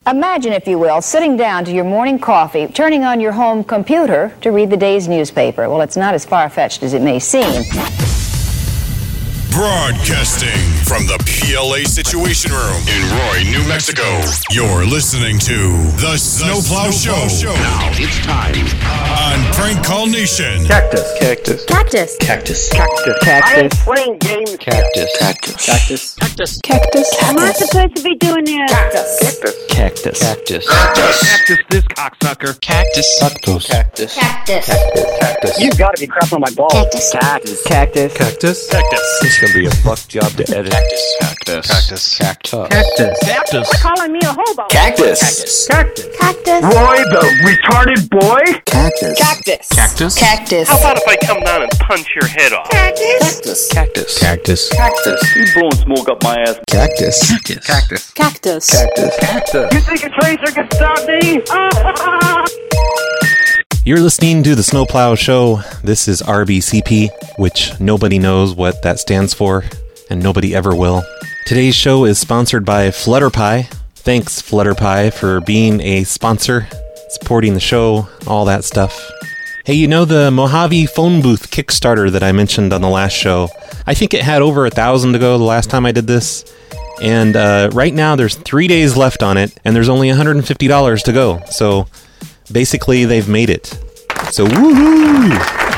Imagine, if you will, sitting down to your morning coffee, turning on your home computer to read the day's newspaper. Well, it's not as far-fetched as it may seem. Broadcasting from the PLA Situation Room in Roy, New Mexico. You're listening to The Snowplow Show. Now it's time on Prank Call Nation. Cactus. Cactus. Cactus. Cactus. Cactus. Cactus. I am playing games. Cactus. Cactus. Cactus. Cactus. Cactus. Am I supposed to be doing this? Cactus. Cactus. Cactus. Cactus, this cocksucker. Cactus. Cactus. Cactus. Cactus. Cactus. You've got to be crapping on my balls. Cactus. Cactus. Cactus. Cactus. Cactus. It's gonna be a fuck job to edit. Cactus. Cactus. Cactus. Cactus. Cactus. Calling me a hobo. Cactus. Cactus. Cactus. Roy, the retarded boy? Cactus. Cactus. Cactus. Cactus. How about if I come down and punch your head off? Cactus. Cactus. Cactus. Cactus. You blowing smoke up my ass. Cactus. Cactus. Cactus. Cactus. Cactus. You think a tracer can stop me? You're listening to The Snowplow Show. This is RBCP, which nobody knows what that stands for, and nobody ever will. Today's show is sponsored by Flutterpie. Thanks, Flutterpie, for being a sponsor, supporting the show, all that stuff. Hey, you know the Mojave phone booth Kickstarter that I mentioned on the last show? I think it had over 1,000 to go the last time I did this. And right now there's 3 days left on it, and there's only $150 to go. So basically they've made it. So woohoo!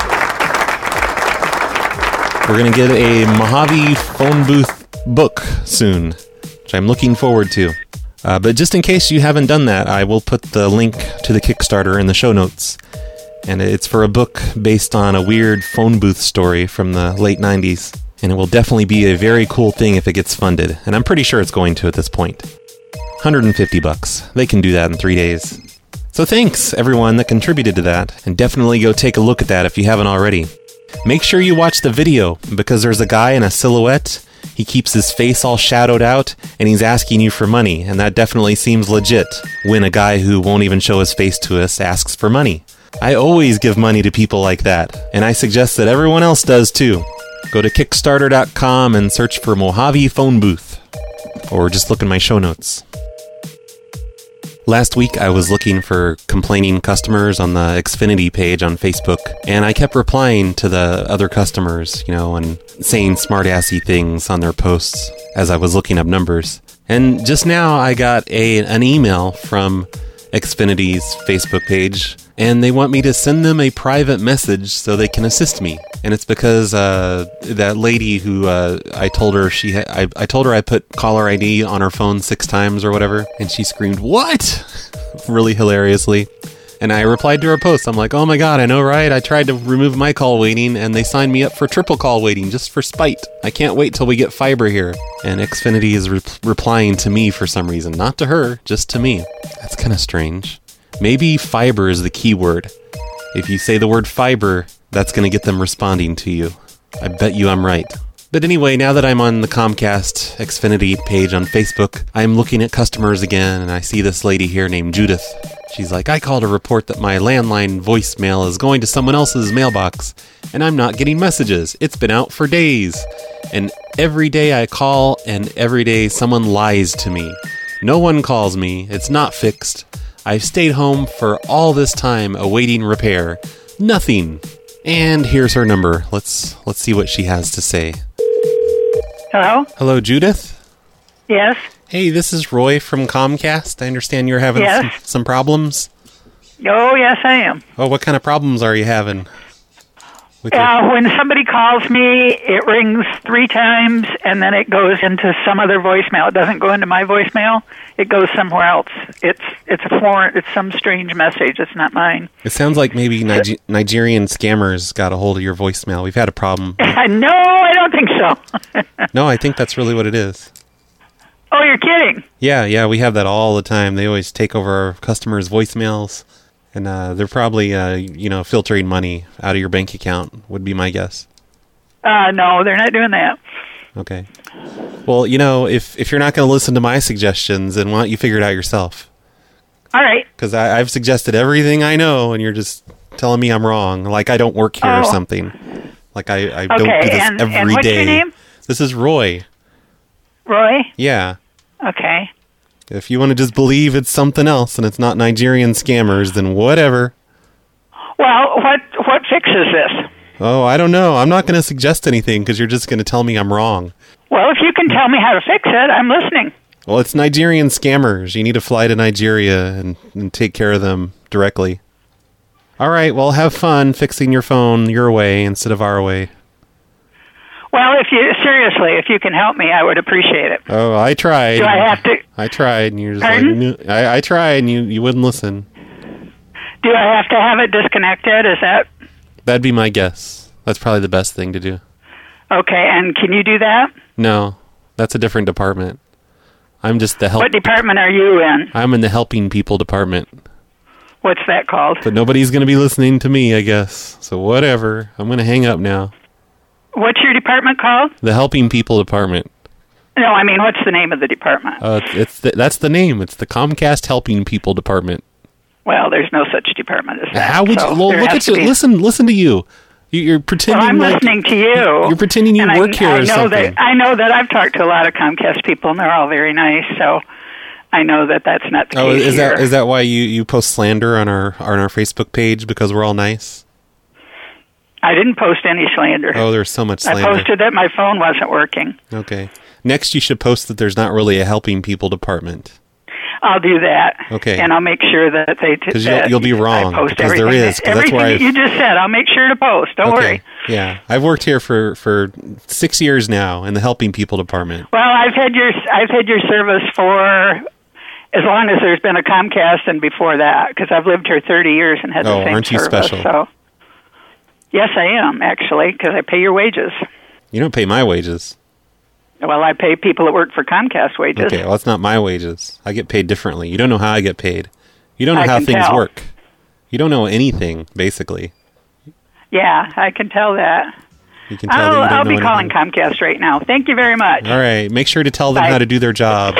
We're going to get a Mojave phone booth book soon, which I'm looking forward to. But just in case you haven't done that, I will put the link to the Kickstarter in the show notes. And it's for a book based on a weird phone booth story from the late 90s. And it will definitely be a very cool thing if it gets funded. And I'm pretty sure it's going to at this point. $150. They can do that in 3 days. So thanks, everyone that contributed to that. And definitely go take a look at that if you haven't already. Make sure you watch the video, because there's a guy in a silhouette. He keeps his face all shadowed out, and he's asking you for money. And that definitely seems legit when a guy who won't even show his face to us asks for money. I always give money to people like that, and I suggest that everyone else does too. Go to Kickstarter.com and search for Mojave Phone Booth, or just look in my show notes. Last week I was looking for complaining customers on the Xfinity page on Facebook, and I kept replying to the other customers, and saying smartassy things on their posts as I was looking up numbers. And just now I got an email from Xfinity's Facebook page, and they want me to send them a private message so they can assist me. And it's because that lady who I told her I told her I put caller ID on her phone 6 times or whatever, and she screamed, "What?" really hilariously. And I replied to her post. I'm like, "Oh my god, I know, right? I tried to remove my call waiting, and they signed me up for triple call waiting just for spite. I can't wait till we get fiber here." And Xfinity is replying to me for some reason. Not to her, just to me. That's kind of strange. Maybe fiber is the key word. If you say the word fiber, that's going to get them responding to you. I bet you I'm right. But anyway, now that I'm on the Comcast Xfinity page on Facebook, I'm looking at customers again, and I see this lady here named Judith. She's like, "I called to report that my landline voicemail is going to someone else's mailbox, and I'm not getting messages. It's been out for days. And every day I call, and every day someone lies to me. No one calls me. It's not fixed. I've stayed home for all this time awaiting repair. Nothing." And here's her number. Let's see what she has to say. Hello? Hello, Judith? Yes? Hey, this is Roy from Comcast. I understand you're having some problems. Oh, yes, I am. Oh, what kind of problems are you having? When somebody calls me, it rings 3 times, and then it goes into some other voicemail. It doesn't go into my voicemail. It goes somewhere else. It's some strange message. It's not mine. It sounds like maybe Nigerian scammers got a hold of your voicemail. We've had a problem. No, I don't think so. No, I think that's really what it is. Oh, you're kidding? Yeah, we have that all the time. They always take over our customers' voicemails. And they're probably, filtering money out of your bank account, would be my guess. No, they're not doing that. Okay. Well, if you're not going to listen to my suggestions, then why don't you figure it out yourself? All right. Because I've suggested everything I know, and you're just telling me I'm wrong. Like I don't work here or something. Like I don't do this every day. And what's your name? This is Roy. Roy? Yeah. Okay. If you want to just believe it's something else and it's not Nigerian scammers, then whatever. Well, what fixes this? Oh, I don't know. I'm not going to suggest anything because you're just going to tell me I'm wrong. Well, if you can tell me how to fix it, I'm listening. Well, it's Nigerian scammers. You need to fly to Nigeria and take care of them directly. All right, well, have fun fixing your phone your way instead of our way. Well, if you can help me, I would appreciate it. Oh, I tried. Do I have to? I tried, and you're just Pardon? like, I tried, and you wouldn't listen. Do I have to have it disconnected? Is that That'd be my guess. That's probably the best thing to do. okay? And can you do that? No, that's a different department. I'm just the help. What department are you in? I'm in the helping people department. What's that called? But nobody's going to be listening to me, I guess. So whatever. I'm going to hang up now. What's your department called? The helping people department. No, I mean, what's the name of the department? That's the name. It's the Comcast helping people department. Well, there's no such department as that. How would so you? Well, there look has at to you. be- Listen to you. You're pretending. Well, I'm like, listening to you. You're pretending you and work here or something. I know that I've talked to a lot of Comcast people, and they're all very nice. So I know that that's not the case is here. that why you post slander on our Facebook page because we're all nice? I didn't post any slander. Oh, there's so much slander. I posted that my phone wasn't working. Okay. Next, you should post that there's not really a helping people department. I'll do that. Okay. And I'll make sure that they... Because you'll be wrong. I post because there everything. is. 'Cause that's where Everything you just said, I'll make sure to post. Don't worry. Yeah. I've worked here for 6 years now in the helping people department. Well, I've had your service for as long as there's been a Comcast and before that, because I've lived here 30 years and had the same aren't you service. special? So, yes, I am, actually, because I pay your wages. You don't pay my wages. Well, I pay people that work for Comcast wages. Okay, well, it's not my wages. I get paid differently. You don't know how I get paid. You don't know I how can things tell. work. You don't know anything, basically. Yeah, I can tell that. You can tell that you don't I'll know be calling anything. Comcast right now. Thank you very much. All right, make sure to tell them Bye. how to do their job.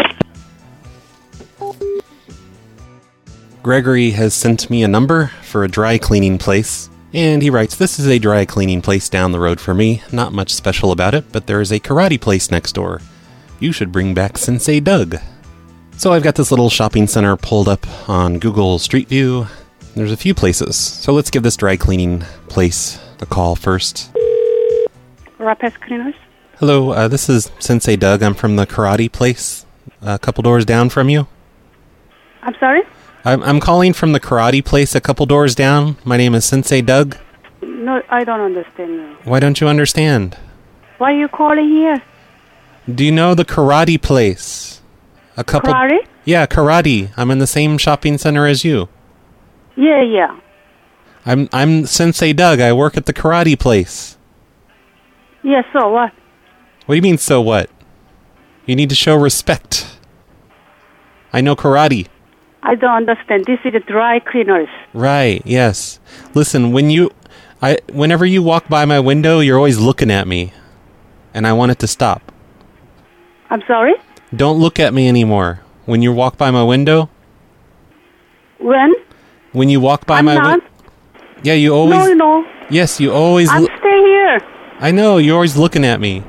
Gregory has sent me a number for a dry cleaning place. And he writes, this is a dry cleaning place down the road for me. Not much special about it, but there is a karate place next door. You should bring back Sensei Doug. So I've got this little shopping center pulled up on Google Street View. There's a few places. So let's give this dry cleaning place a call first. Rapid cleaners? Hello, this is Sensei Doug. I'm from the karate place a couple doors down from you. I'm sorry? I'm calling from the karate place a couple doors down. My name is Sensei Doug. No, I don't understand you. Why don't you understand? Why are you calling here? Do you know the karate place? Karate? Yeah, karate. I'm in the same shopping center as you. Yeah. I'm Sensei Doug. I work at the karate place. Yeah, so what? What do you mean, so what? You need to show respect. I know karate. I don't understand. This is dry cleaners. Right, yes. Listen, whenever you walk by my window, you're always looking at me. And I want it to stop. I'm sorry? Don't look at me anymore. When you walk by my window, When? when you walk by I'm my not. window. Yeah, you always. No. Yes, you always. I'm staying here. I know, you're always looking at me.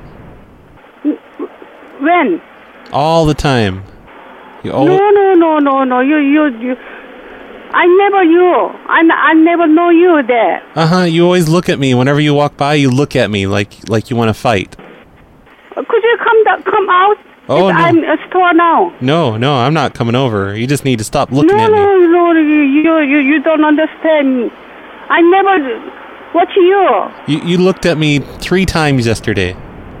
When? All the time. You always. No. You. I never know you there. You always look at me. Whenever you walk by, you look at me like you want to fight. Could you come out? Oh, no. I'm at store now. No, I'm not coming over. You just need to stop looking at me. No, you don't understand. I never watch you. You looked at me 3 times yesterday.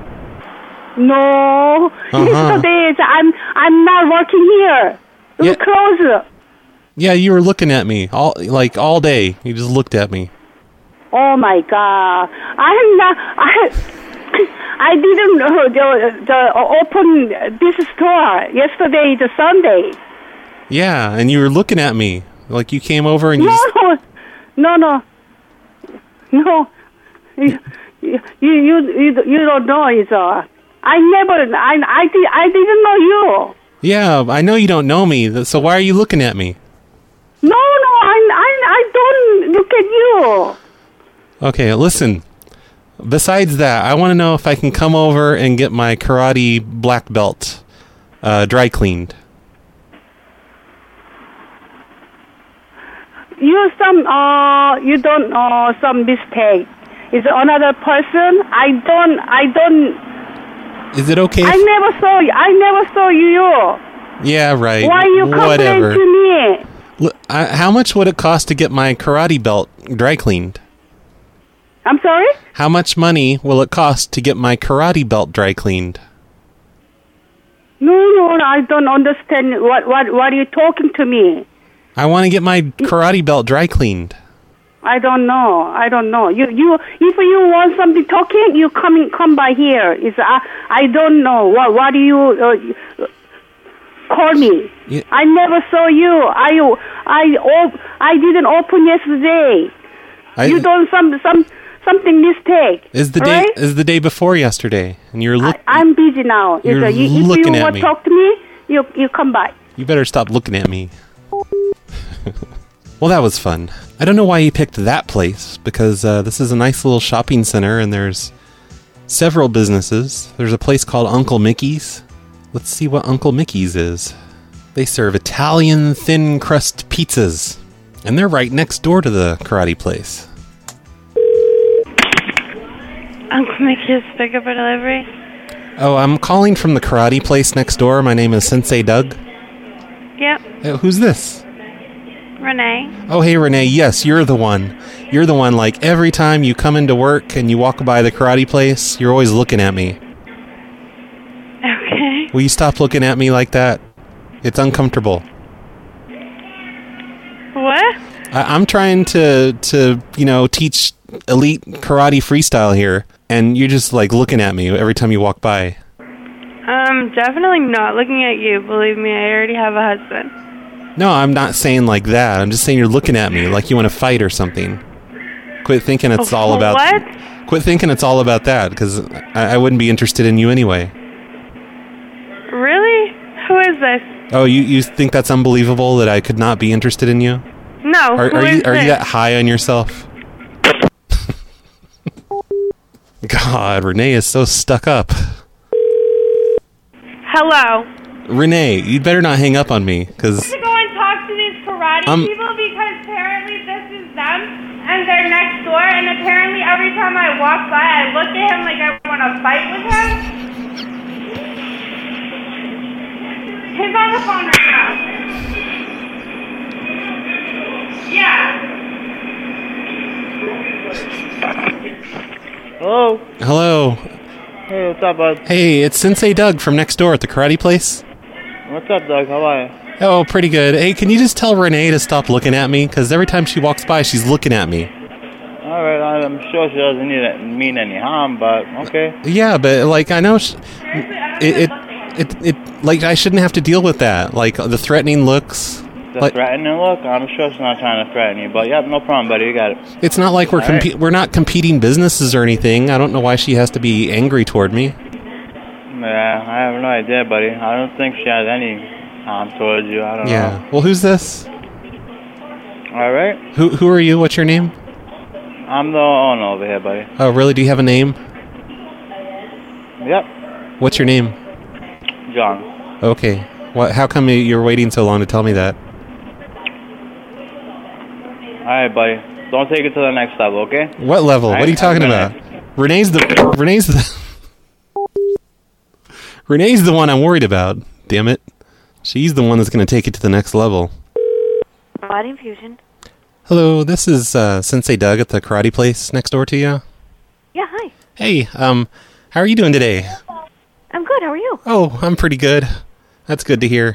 No, yesterday I'm not working here. Yeah. Close. Yeah, you were looking at me all day. You just looked at me. Oh my God! I didn't open this store yesterday. It's Sunday. Yeah, and you were looking at me like you came over and No. You don't know it's. I didn't know you. Yeah, I know you don't know me. So why are you looking at me? No, I don't look at you. Okay, listen. Besides that, I want to know if I can come over and get my karate black belt dry cleaned. you don't some mistake. It's another person. I don't. Is it okay? I never saw you. Yeah, right. Why you complain to me? Look, how much would it cost to get my karate belt dry cleaned? I'm sorry? How much money will it cost to get my karate belt dry cleaned? No, I don't understand. What are you talking to me? I want to get my karate belt dry cleaned. I don't know. You if you want something talking, you come by here. I don't know. What do you call me? Yeah. I never saw you. I didn't open yesterday. You done something mistake. Is the day before yesterday, and you're looking. I'm busy now. You're if you looking at want me. to talk to me, you come by. You better stop looking at me. Well, that was fun. I don't know why he picked that place, because this is a nice little shopping center, and there's several businesses. There's a place called Uncle Mickey's. Let's see what Uncle Mickey's is. They serve Italian thin crust pizzas, and they're right next door to the karate place. Uncle Mickey's Pickup and Delivery? Oh, I'm calling from the karate place next door. My name is Sensei Doug. Yep. Who's this? Renee. Oh, hey, Renee. Yes, you're the one. You're the one, like, every time you come into work and you walk by the karate place, you're always looking at me. Okay. Will you stop looking at me like that? It's uncomfortable. What? I'm trying to teach elite karate freestyle here, and you're just, like, looking at me every time you walk by. Definitely not looking at you. Believe me, I already have a husband. No, I'm not saying like that. I'm just saying you're looking at me like you want to fight or something. Quit thinking it's all about... What? Quit thinking it's all about that, because I wouldn't be interested in you anyway. Really? Who is this? Oh, you think that's unbelievable that I could not be interested in you? No, Are you this? that high on yourself? God, Renee is so stuck up. Hello. Renee, you'd better not hang up on me, because... To go and talk to these karate people because apparently this is them and they're next door, and apparently every time I walk by I look at him like I want to fight with him. He's on the phone right now. Yeah. Hello? Hello. Hey, what's up, bud? Hey, it's Sensei Doug from next door at the karate place. What's up, Doug? How are you? Oh, pretty good. Hey, can you just tell Renee to stop looking at me? Because every time she walks by, she's looking at me. All right, I'm sure she doesn't mean any harm, but okay. Yeah, but like I know, it like I shouldn't have to deal with that. Like the threatening looks. The threatening look? I'm sure she's not trying to threaten you, but yeah, no problem, buddy. You got it. It's not like we're not competing businesses or anything. I don't know why she has to be angry toward me. Yeah, I have no idea, buddy. I don't think she has any harm towards you. I don't know. Yeah. Well, who's this? All right. Who are you? What's your name? I'm the owner over here, buddy. Oh, really? Do you have a name? Yep. What's your name? John. Okay. What? How come you're waiting so long to tell me that? All right, buddy. Don't take it to the next level, okay? What level? What are you talking about? Renee's the Renee's the one I'm worried about. Damn it. She's the one that's going to take it to the next level. Body infusion. Hello, this is Sensei Doug at the karate place next door to you. Yeah, hi. Hey, how are you doing today? I'm good. How are you? Oh, I'm pretty good. That's good to hear.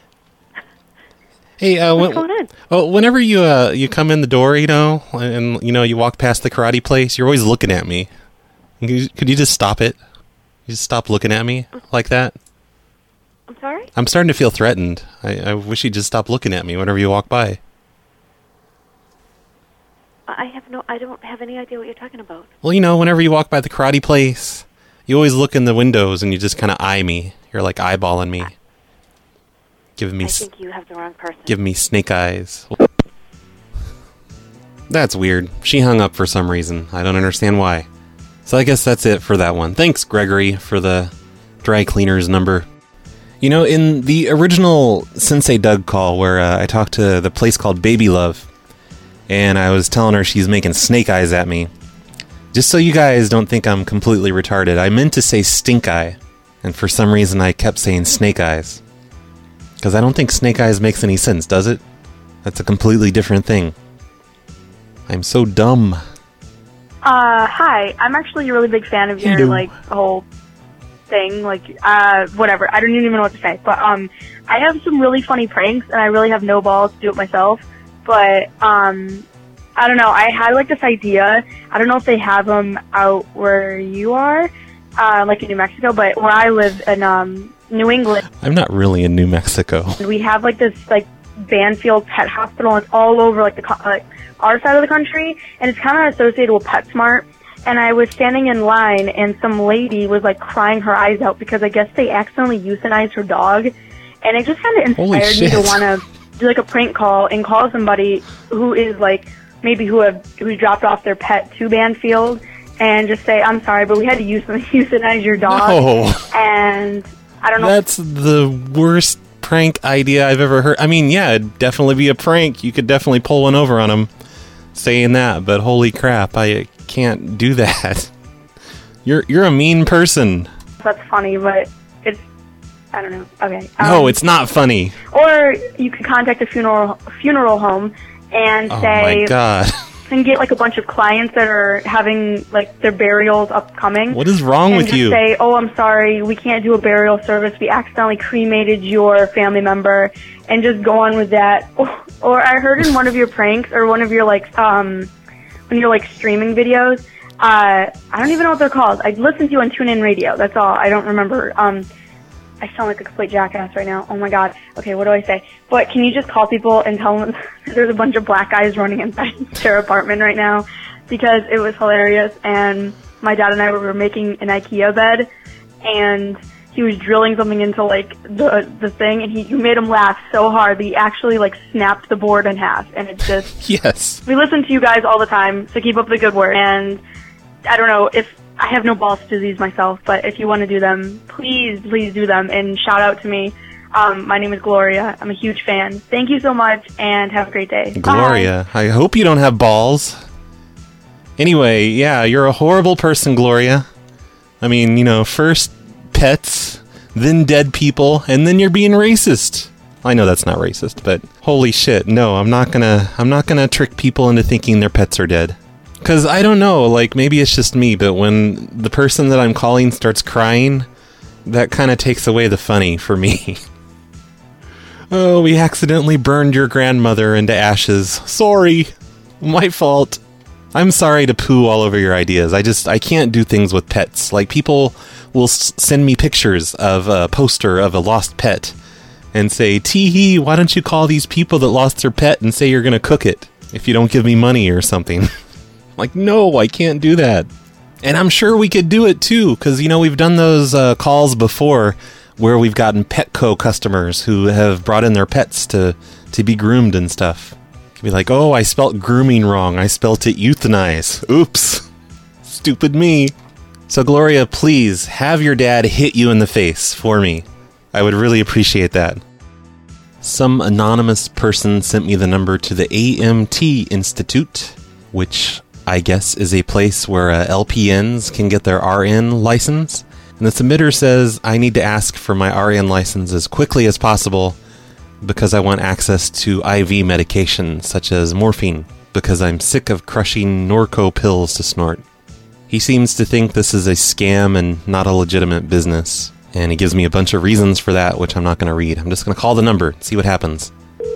Hey, what's going on? Oh, whenever you come in the door, and you walk past the karate place, you're always looking at me. Could you just stop it? You just stop looking at me like that? I'm sorry? I'm starting to feel threatened. I wish you'd just stop looking at me whenever you walk by. I don't have any idea what you're talking about. Well, whenever you walk by the karate place, you always look in the windows and you just kind of eye me. You're like eyeballing me. I think you have the wrong person. Give me snake eyes. That's weird. She hung up for some reason. I don't understand why. So I guess that's it for that one. Thanks, Gregory, for the dry cleaner's number. In the original Sensei Doug call where I talked to the place called Baby Love, and I was telling her she's making snake eyes at me. Just so you guys don't think I'm completely retarded, I meant to say stink eye, and for some reason I kept saying snake eyes. Because I don't think snake eyes makes any sense, does it? That's a completely different thing. I'm so dumb. Hi. I'm actually a really big fan of your, like, whole thing. Like, whatever. I don't even know what to say. But, I have some really funny pranks, and I really have no balls to do it myself. But, I don't know. I had, like, this idea. I don't know if they have them out where you are, like in New Mexico, but where I live in, New England. I'm not really in New Mexico. We have, like, this, like, Banfield Pet Hospital, and it's all over, like, our side of the country, and it's kind of associated with PetSmart. And I was standing in line, and some lady was, like, crying her eyes out because I guess they accidentally euthanized her dog. And it just kind of inspired me to want to do, like, a prank call and call somebody who is, like, maybe who dropped off their pet to Banfield and just say, I'm sorry, but we had to euthanize your dog. No. And I don't know. That's the worst prank idea I've ever heard. I mean, yeah, it'd definitely be a prank. You could definitely pull one over on him saying that, but holy crap, I can't do that. You're a mean person. That's funny, but it's, I don't know. Okay. No, it's not funny. Or you could contact a funeral home and say, oh my God. And get like a bunch of clients that are having like their burials upcoming. What is wrong with you? And say, oh, I'm sorry, we can't do a burial service. We accidentally cremated your family member, and just go on with that. Or I heard in one of your pranks or one of your like when you're like streaming videos. I don't even know what they're called. I listened to you on TuneIn Radio. That's all. I don't remember. I sound like a complete jackass right now. Oh my God. Okay, what do I say? But can you just call people and tell them there's a bunch of black guys running inside their apartment right now? Because it was hilarious, and my dad and I were making an IKEA bed, and he was drilling something into like the thing, and you made him laugh so hard that he actually like snapped the board in half, and it's just... Yes. We listen to you guys all the time, so keep up the good work. And I don't know if... I have no balls to do these myself, but if you want to do them, please do them, and shout out to me. My name is Gloria. I'm a huge fan. Thank you so much, and have a great day. Gloria, Bye. I hope you don't have balls. Anyway, yeah, you're a horrible person, Gloria. I mean, you know, first pets, then dead people, and then you're being racist. I know that's not racist, but holy shit, no, I'm not gonna trick people into thinking their pets are dead. Because I don't know, like, maybe it's just me, but when the person that I'm calling starts crying, that kind of takes away the funny for me. Oh, we accidentally burned your grandmother into ashes. Sorry. My fault. I'm sorry to poo all over your ideas. I can't do things with pets. Like, people will send me pictures of a poster of a lost pet and say, tee-hee, why don't you call these people that lost their pet and say you're going to cook it if you don't give me money or something? Like, no, I can't do that. And I'm sure we could do it too, because, you know, we've done those calls before where we've gotten Petco customers who have brought in their pets to be groomed and stuff. You'd be like, oh, I spelt grooming wrong. I spelt it euthanize. Oops. Stupid me. So, Gloria, please have your dad hit you in the face for me. I would really appreciate that. Some anonymous person sent me the number to the AMT Institute, which I guess is a place where LPNs can get their RN license. And the submitter says I need to ask for my RN license as quickly as possible because I want access to IV medication such as morphine because I'm sick of crushing Norco pills to snort. He seems to think this is a scam and not a legitimate business. And he gives me a bunch of reasons for that, which I'm not going to read. I'm just going to call the number and see what happens.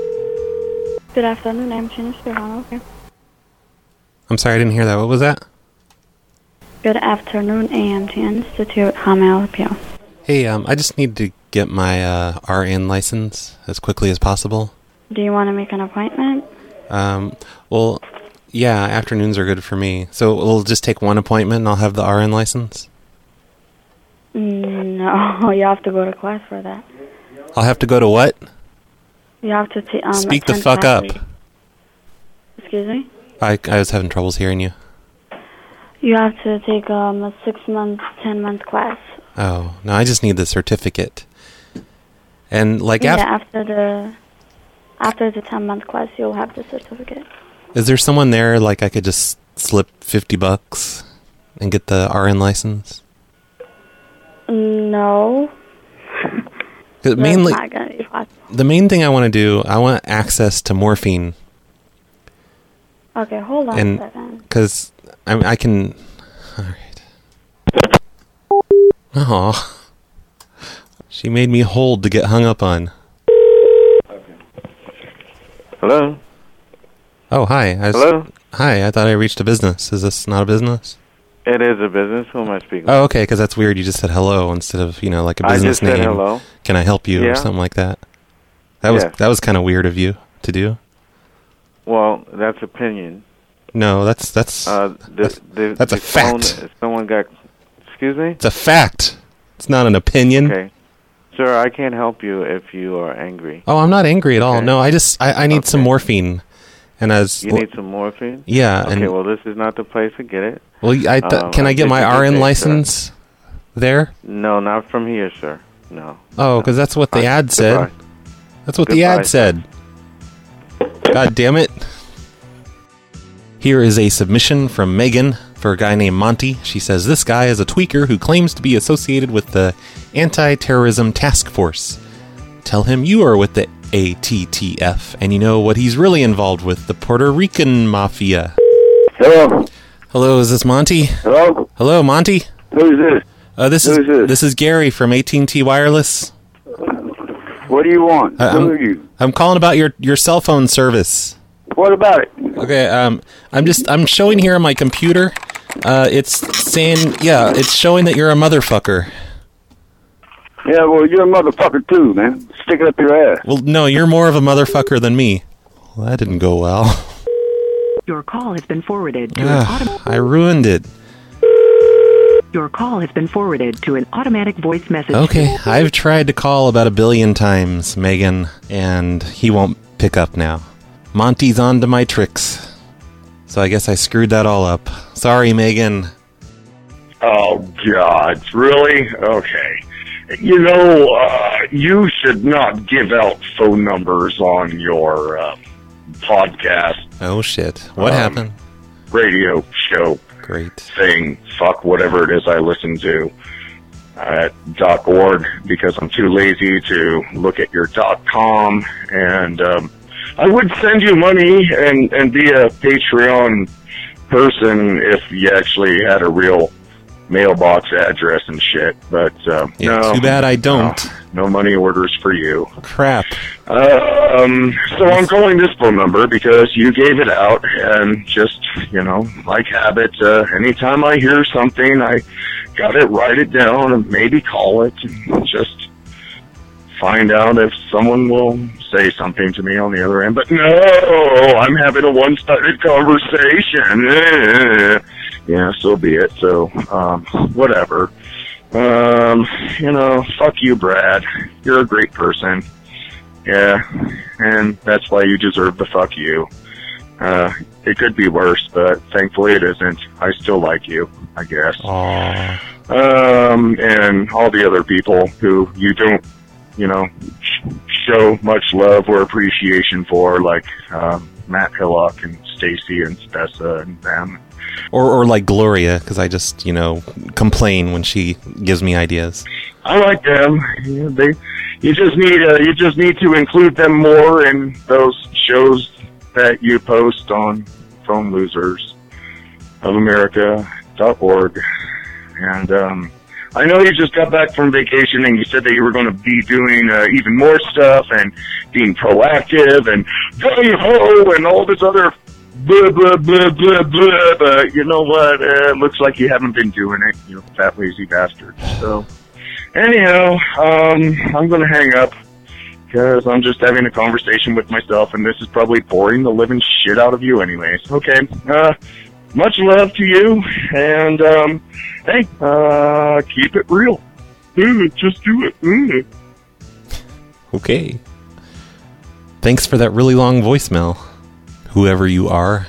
Good afternoon, I'm Jennifer Serrano. I'm sorry, I didn't hear that. What was that? Good afternoon, AMT Institute. How may I help you? Hey, I just need to get my RN license as quickly as possible. Do you want to make an appointment? Well, yeah, afternoons are good for me. So we'll just take one appointment and I'll have the RN license? No, you have to go to class for that. I'll have to go to what? You have to speak the fuck up. Excuse me? I was having troubles hearing you. You have to take a 6-month, 10-month class. Oh, no, I just need the certificate. And like after the 10-month class, you'll have the certificate. Is there someone there, like I could just slip $50 and get the RN license? No. Mainly, That's not going to be possible. the main thing I want to do, I want access to morphine. Okay, hold on a second. Because I can... Alright. Aw. She made me hold to get hung up on. Hello? Oh, hi. Hello? Hi, I thought I reached a business. Is this not a business? It is a business. Who am I speaking Oh, okay, because that's weird. You just said hello instead of, like a business I just name. said hello. Can I help you or something like that? That was kind of weird of you to do. Well, that's opinion. No, that's a fact. Someone got... Excuse me? It's a fact. It's not an opinion. Okay. Sir, I can't help you if you are angry. Oh, I'm not angry at all. No, I need some morphine. And You need some morphine? Yeah. Okay, well, this is not the place to get it. Well, can I get my RN license there? No, not from here, sir. No. Oh, because that's what the ad said. That's what the ad said. God damn it. Here is a submission from Megan for a guy named Monty. She says, this guy is a tweaker who claims to be associated with the Anti-Terrorism Task Force. Tell him you are with the ATTF, and you know what he's really involved with, the Puerto Rican Mafia. Hello? Hello, is this Monty? Hello? Hello, Monty? Who is this? This is Gary from AT&T Wireless. What do you want? Who are you? I'm calling about your cell phone service. What about it? Okay, I'm showing here on my computer. It's saying, it's showing that you're a motherfucker. Yeah, well, you're a motherfucker too, man. Stick it up your ass. Well, no, you're more of a motherfucker than me. Well, that didn't go well. Your call has been forwarded to an I ruined it. Your call has been forwarded to an automatic voice message. Okay, I've tried to call about 1 billion times, Megan, and he won't pick up now. Monty's on to my tricks. So I guess I screwed that all up. Sorry, Megan. Oh, God. Really? Okay. You know, you should not give out phone numbers on your podcast. Oh, shit. What happened? Radio show. Great. Thing. Fuck whatever it is I listen to at .org because I'm too lazy to look at your .com. And I would send you money and be a Patreon person if you actually had a real mailbox address and shit, but no. Too bad I don't. No money orders for you. Crap. So I'm calling this phone number because you gave it out, and just, like habit, anytime I hear something, I gotta write it down and maybe call it and just find out if someone will say something to me on the other end. But no, I'm having a one-sided conversation. Yeah, so be it. So, whatever. Fuck you, Brad. You're a great person. Yeah, and that's why you deserve the fuck you. It could be worse, but thankfully it isn't. I still like you, I guess. Aww. And all the other people who you don't, show much love or appreciation for, like Matt Hillock and Stacy and Spessa and them. Or like Gloria, because I just, complain when she gives me ideas. I like them. You just need to include them more in those shows that you post on Phone Losers of America.org. And I know you just got back from vacation and you said that you were going to be doing even more stuff and being proactive and gung-ho and all this other blah, blah, blah, blah, blah. But you know what? It looks like you haven't been doing it, you fat, lazy bastard. So, anyhow, I'm going to hang up because I'm just having a conversation with myself, and this is probably boring the living shit out of you anyways. Okay, much love to you, and, hey, keep it real. Just do it. Okay. Thanks for that really long voicemail, whoever you are.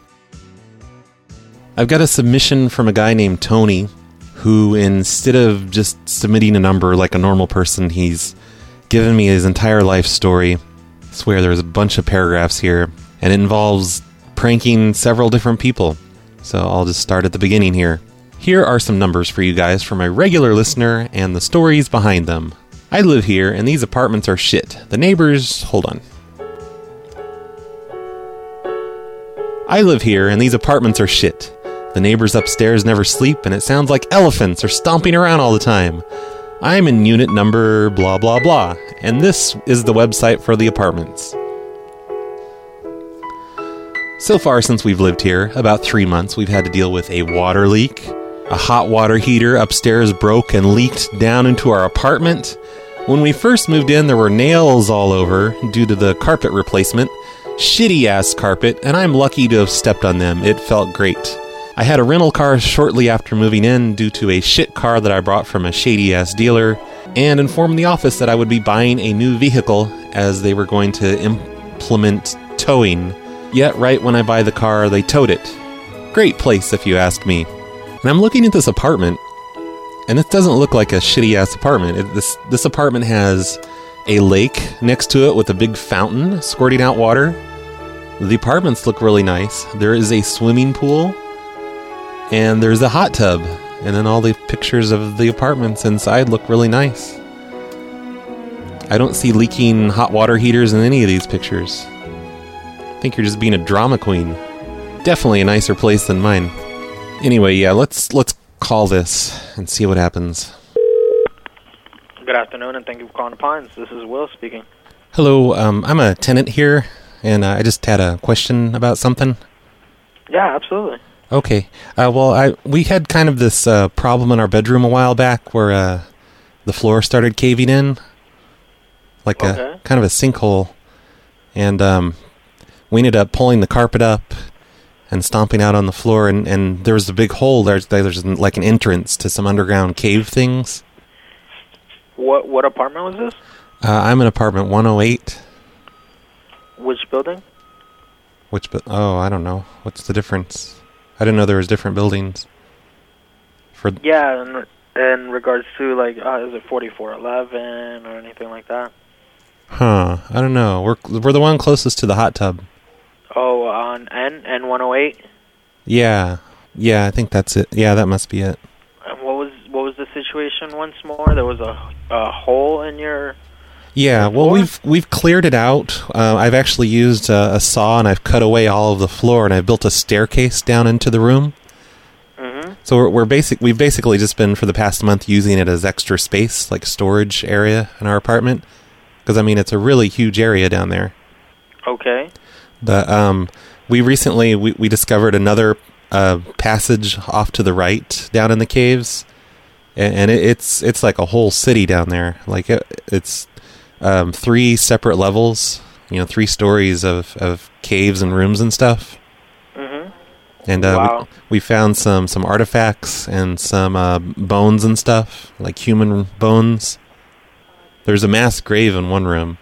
I've got a submission from a guy named Tony, who instead of just submitting a number like a normal person, he's given me his entire life story. I swear there's a bunch of paragraphs here, and it involves pranking several different people. So I'll just start at the beginning here. Here are some numbers for you guys for my regular listener and the stories behind them. I live here and these apartments are shit. The neighbors... Hold on. I live here and these apartments are shit. The neighbors upstairs never sleep and it sounds like elephants are stomping around all the time. I'm in unit number blah blah blah, and this is the website for the apartments. So far since we've lived here, about 3 months, we've had to deal with a water leak. A hot water heater upstairs broke and leaked down into our apartment. When we first moved in, there were nails all over due to the carpet replacement. Shitty ass carpet, and I'm lucky to have stepped on them. It felt great. I had a rental car shortly after moving in due to a shit car that I brought from a shady-ass dealer, and informed the office that I would be buying a new vehicle as they were going to implement towing. Yet right when I buy the car, they towed it. Great place, if you ask me. And I'm looking at this apartment, and it doesn't look like a shitty-ass apartment. This apartment has a lake next to it with a big fountain squirting out water. The apartments look really nice. There is a swimming pool. And there's a hot tub, and then all the pictures of the apartments inside look really nice. I don't see leaking hot water heaters in any of these pictures. I think you're just being a drama queen. Definitely a nicer place than mine. Anyway, yeah, let's call this and see what happens. Good afternoon, and thank you for calling the Pines. This is Will speaking. Hello, I'm a tenant here, and I just had a question about something. Yeah, absolutely. Okay. We had kind of this problem in our bedroom a while back where the floor started caving in, like a kind of a sinkhole, and we ended up pulling the carpet up and stomping out on the floor, and there was a big hole. There's like an entrance to some underground cave things. What apartment was this? I'm in apartment 108. Which building? I don't know. What's the difference? I didn't know there was different buildings. Yeah, in regards to, like, is it 4411 or anything like that? Huh, I don't know. We're the one closest to the hot tub. Oh, on N108? Yeah, I think that's it. Yeah, that must be it. And what was the situation once more? There was a hole in your... Yeah, well, we've cleared it out. I've actually used a saw, and I've cut away all of the floor, and I've built a staircase down into the room. Mm-hmm. So we've basically just been, for the past month, using it as extra space, like storage area in our apartment. Because, I mean, it's a really huge area down there. Okay. We recently, we discovered another passage off to the right down in the caves. And it's like a whole city down there. Like, it's... 3 separate levels, 3 stories of caves and rooms and stuff. Mm-hmm. And wow. we found some artifacts and some bones and stuff, like human bones. There's a mass grave in one room.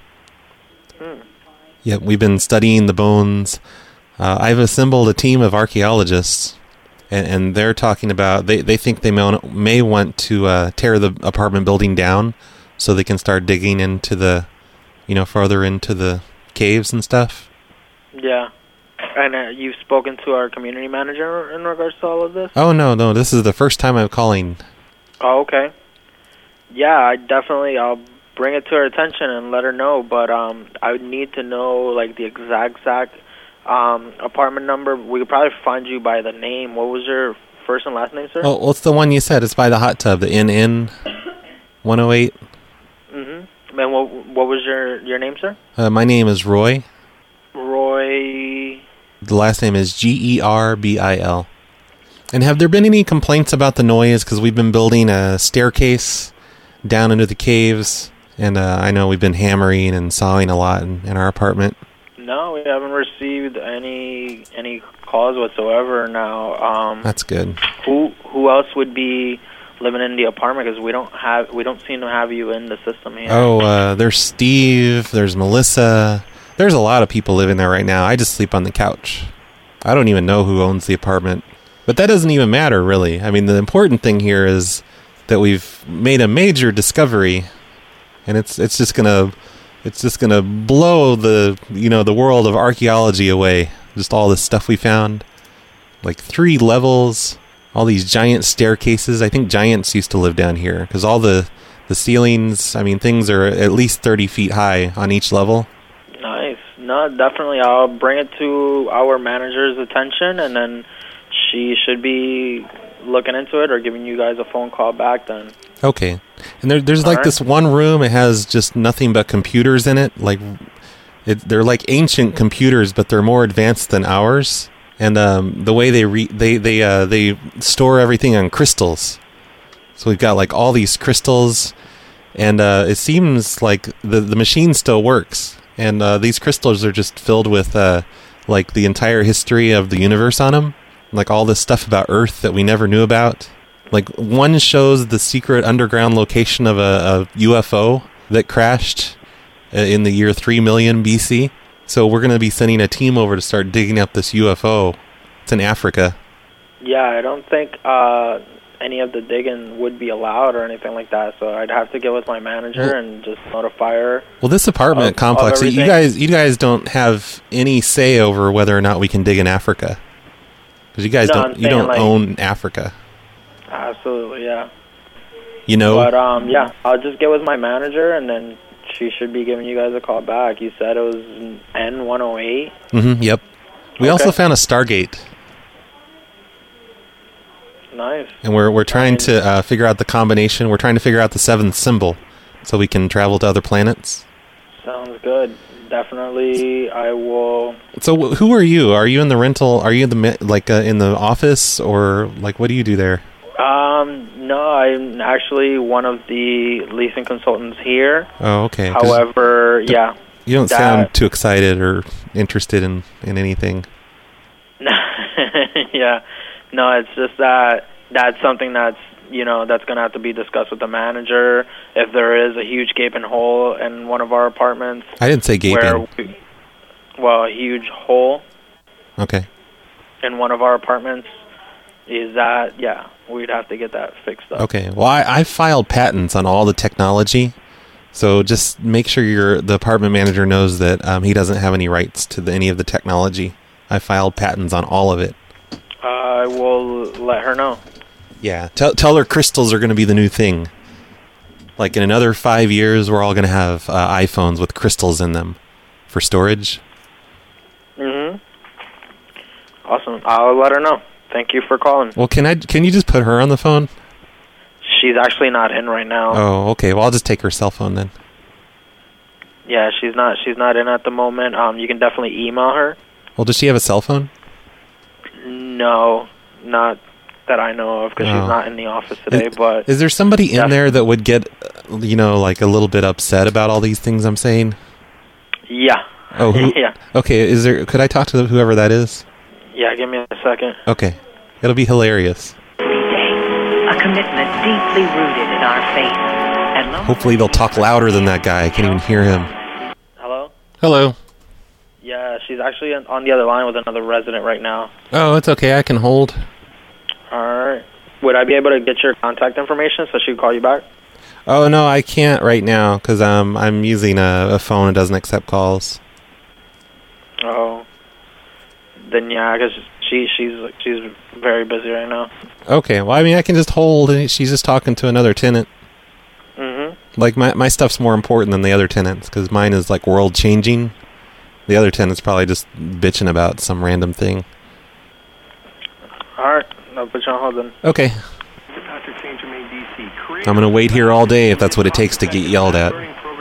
Yeah, we've been studying the bones. I've assembled a team of archaeologists, and they're talking about, they think they may want to tear the apartment building down so they can start digging into the, farther into the caves and stuff. Yeah. And you've spoken to our community manager in regards to all of this? Oh, no, this is the first time I'm calling. Oh, okay. Yeah, I'll bring it to her attention and let her know, but I would need to know, like, the exact apartment number. We could probably find you by the name. What was your first and last name, sir? Oh, well, it's the one you said. It's by the hot tub, the NN 108. Mm-hmm. And what was your name, sir? My name is Roy. Roy. The last name is Gerbil. And have there been any complaints about the noise? Because we've been building a staircase down into the caves, and I know we've been hammering and sawing a lot in our apartment. No, we haven't received any calls whatsoever. Now, that's good. Who else would be living in the apartment? Because we don't seem to have you in the system here. Oh, there's Steve. There's Melissa. There's a lot of people living there right now. I just sleep on the couch. I don't even know who owns the apartment, but that doesn't even matter, really. I mean, the important thing here is that we've made a major discovery, and it's just gonna blow the the world of archaeology away. Just all this stuff we found. Like 3 levels, all these giant staircases. I think giants used to live down here because all the ceilings, I mean, things are at least 30 feet high on each level. Nice. No, definitely. I'll bring it to our manager's attention, and then she should be looking into it or giving you guys a phone call back then. Okay. And there's like this one room, it has just nothing but computers in it. Like they're like ancient computers, but they're more advanced than ours. And the way they store everything on crystals. So we've got like all these crystals, and it seems like the machine still works. And these crystals are just filled with like the entire history of the universe on them. Like all this stuff about Earth that we never knew about. Like one shows the secret underground location of a UFO that crashed in the year 3 million BC. So we're going to be sending a team over to start digging up this UFO. It's in Africa. Yeah, I don't think any of the digging would be allowed or anything like that. So I'd have to get with my manager and just notify her. Well, this apartment complex, you guys don't have any say over whether or not we can dig in Africa. Because you guys don't own Africa. Absolutely, yeah. You know? But, yeah, I'll just get with my manager, and then she should be giving you guys a call back. You said it was N108? Mm-hmm, yep. We also found a Stargate. Nice. And we're trying to figure out the combination. We're trying to figure out the 7th symbol so we can travel to other planets. Sounds good. Definitely, I will. So who are you? Are you in the rental? Are you in the in the office, or like what do you do there? No, I'm actually one of the leasing consultants here. Oh, okay. However, yeah. You don't sound too excited or interested in anything. Yeah. No, it's just that's something that's going to have to be discussed with the manager. If there is a huge gaping hole in one of our apartments. I didn't say gaping. A huge hole. Okay. In one of our apartments. We'd have to get that fixed up. Okay. Well, I filed patents on all the technology. So just make sure the apartment manager knows that he doesn't have any rights to any of the technology. I filed patents on all of it. I will let her know. Yeah, tell her crystals are going to be the new thing. Like in another 5 years, we're all going to have iPhones with crystals in them for storage. Mm-hmm. Awesome. I'll let her know. Thank you for calling. Well, can you just put her on the phone? She's actually not in right now. Oh, okay. Well, I'll just take her cell phone then. Yeah, she's not in at the moment. You can definitely email her. Well, does she have a cell phone? No, not that I know of, because she's not in the office today. But is there somebody in there that would get, like a little bit upset about all these things I'm saying? Yeah. Oh, yeah. Okay. Could I talk to whoever that is? Yeah, give me a second. Okay. It'll be hilarious. A commitment deeply rooted in our faith. And hopefully they'll talk louder than that guy. I can't even hear him. Hello? Hello. Yeah, she's actually on the other line with another resident right now. Oh, it's okay. I can hold. All right. Would I be able to get your contact information so she could call you back? Oh, no, I can't right now because I'm using a phone that doesn't accept calls. Oh. Then, yeah, because she's very busy right now. Okay, well, I mean, I can just hold, and she's just talking to another tenant. Mm-hmm. Like, my stuff's more important than the other tenants, because mine is, like, world-changing. The other tenant's probably just bitching about some random thing. All right, I'll put you on hold then. Okay. I'm going to wait here all day if that's what it takes to get yelled at.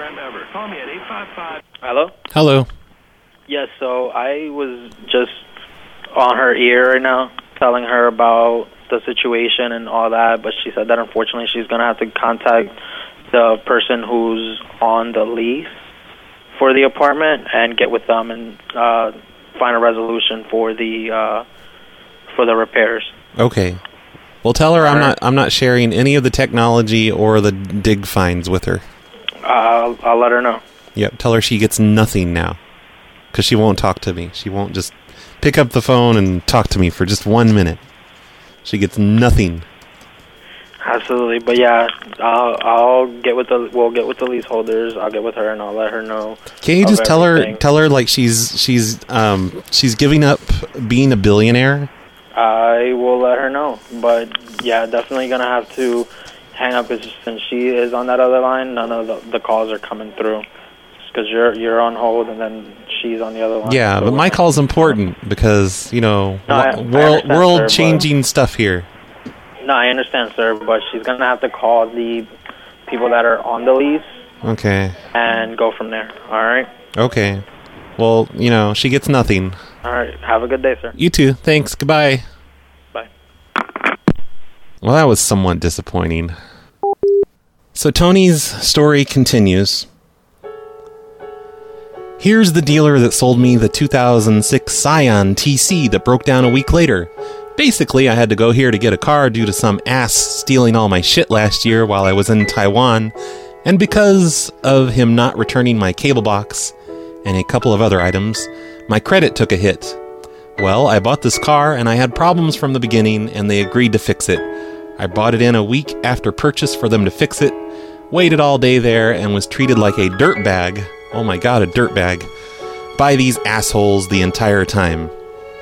Hello? Hello. Yes, so I was just on her ear right now, telling her about the situation and all that, but she said that unfortunately she's going to have to contact the person who's on the lease for the apartment and get with them and find a resolution for the repairs. Okay. Well, tell her I'm not sharing any of the technology or the dig finds with her. I'll let her know. Yep, tell her she gets nothing now. Because she won't talk to me. She won't just pick up the phone and talk to me for just 1 minute. She gets nothing. Absolutely, but yeah, we'll get with the leaseholders. I'll get with her and I'll let her know. Can't you just tell her like she's giving up being a billionaire? I will let her know, but yeah, definitely gonna have to hang up since she is on that other line. None of the calls are coming through because you're on hold and then she's on the other line. Yeah, so but my call's important because I world changing stuff here. No, I understand, sir, but she's going to have to call the people that are on the lease. Okay. And go from there, all right? Okay. Well, she gets nothing. All right. Have a good day, sir. You too. Thanks. Goodbye. Bye. Well, that was somewhat disappointing. So Tony's story continues. Here's the dealer that sold me the 2006 Scion TC that broke down a week later. Basically, I had to go here to get a car due to some ass stealing all my shit last year while I was in Taiwan, and because of him not returning my cable box and a couple of other items, my credit took a hit. Well, I bought this car and I had problems from the beginning and they agreed to fix it. I bought it in a week after purchase for them to fix it, waited all day there and was treated like a dirtbag, oh my god, a dirtbag, by these assholes the entire time.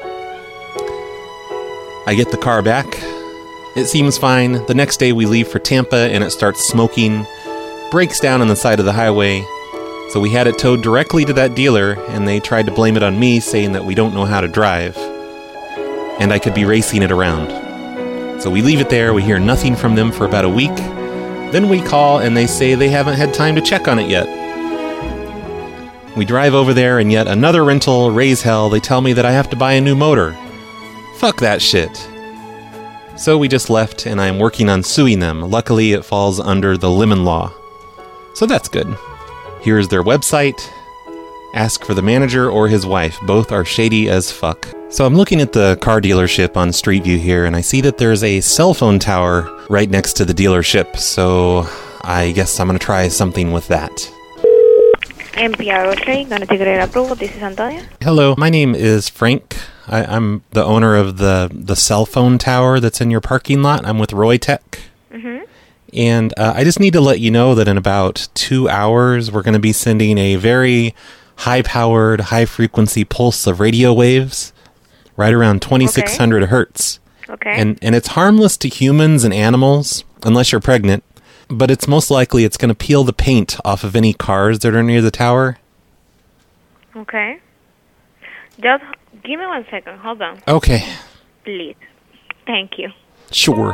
I get the car back. It seems fine. The next day we leave for Tampa and it starts smoking, breaks down on the side of the highway. So we had it towed directly to that dealer and they tried to blame it on me, saying that we don't know how to drive and I could be racing it around. So we leave it there. We hear nothing from them for about a week. Then we call and they say they haven't had time to check on it yet. We drive over there and yet another rental, raise hell. They tell me that I have to buy a new motor. Fuck that shit. So we just left and I'm working on suing them. Luckily it falls under the Lemon Law. So that's good. Here's their website. Ask for the manager or his wife. Both are shady as fuck. So I'm looking at the car dealership on Street View here and I see that there's a cell phone tower right next to the dealership. So I guess I'm going to try something with that. MPR Rotary, gonna take a approval. This is Antonio. Hello, my name is Frank. I'm the owner of the cell phone tower that's in your parking lot. I'm with Roy Tech. Mm-hmm. And I just need to let you know that in about 2 hours, we're going to be sending a very high-powered, high-frequency pulse of radio waves right around 2600 hertz. Okay. And it's harmless to humans and animals, unless you're pregnant. But it's most likely it's going to peel the paint off of any cars that are near the tower. Okay. Just give me 1 second. Hold on. Okay. Please. Thank you. Sure.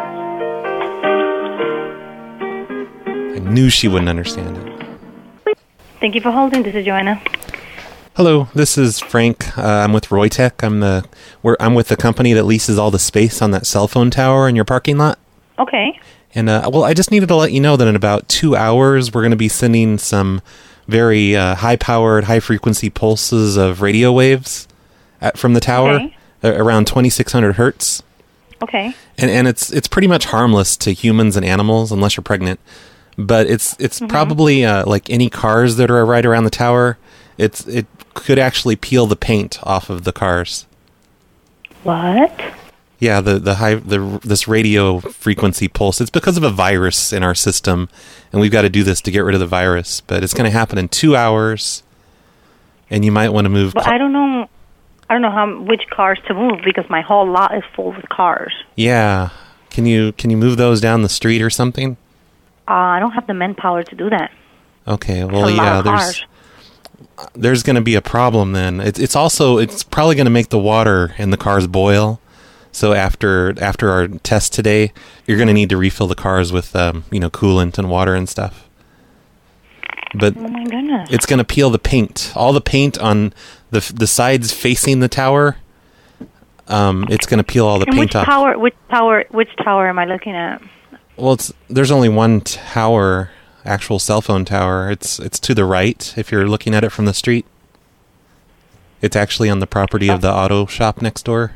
I knew she wouldn't understand it. Thank you for holding. This is Joanna. Hello, this is Frank. I'm with Roy Tech. I'm with the company that leases all the space on that cell phone tower in your parking lot. Okay. And, I just needed to let you know that in about 2 hours, we're going to be sending some very high-powered, high-frequency pulses of radio waves from the tower, around 2600 hertz. Okay. And it's pretty much harmless to humans and animals, unless you're pregnant. But it's probably like any cars that are right around the tower. It could actually peel the paint off of the cars. What? Yeah, this radio frequency pulse. It's because of a virus in our system, and we've got to do this to get rid of the virus. But it's going to happen in 2 hours, and you might want to move. But I don't know which cars to move because my whole lot is full with cars. Yeah, can you move those down the street or something? I don't have the manpower to do that. Okay, well, yeah, there's going to be a problem then. It's probably going to make the water in the cars boil. So after our test today, you're going to need to refill the cars with coolant and water and stuff. But oh my goodness, it's going to peel the paint, all the paint on the sides facing the tower. It's going to peel all the paint off. Which tower am I looking at? Well, there's only one tower, actual cell phone tower. It's to the right if you're looking at it from the street. It's actually on the property of the auto shop next door.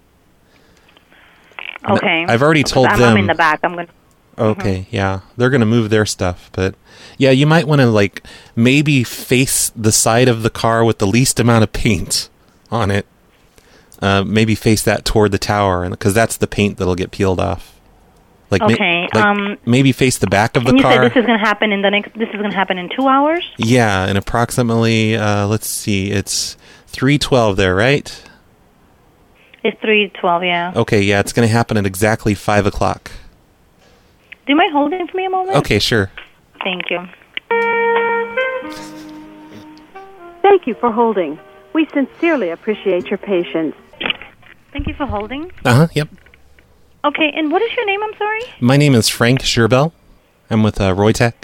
Okay. I've already told them. I'm in the back. I'm going to... Okay, yeah. They're going to move their stuff. But, yeah, you might want to, maybe face the side of the car with the least amount of paint on it. Maybe face that toward the tower, because that's the paint that'll get peeled off. Like, Okay. maybe face the back of the and you car. said this is going to happen This is going to happen in 2 hours. Yeah, in approximately, let's see, it's 3:12 there, right? It's 3:12. Yeah. Okay, yeah, it's going to happen at exactly 5 o'clock. Do you mind holding for me a moment? Okay, sure. Thank you. Thank you for holding. We sincerely appreciate your patience. Thank you for holding. Yep. Okay, and what is your name? I'm sorry. My name is Frank Sherbel. I'm with Roytech.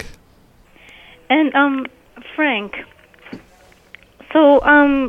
And Frank. So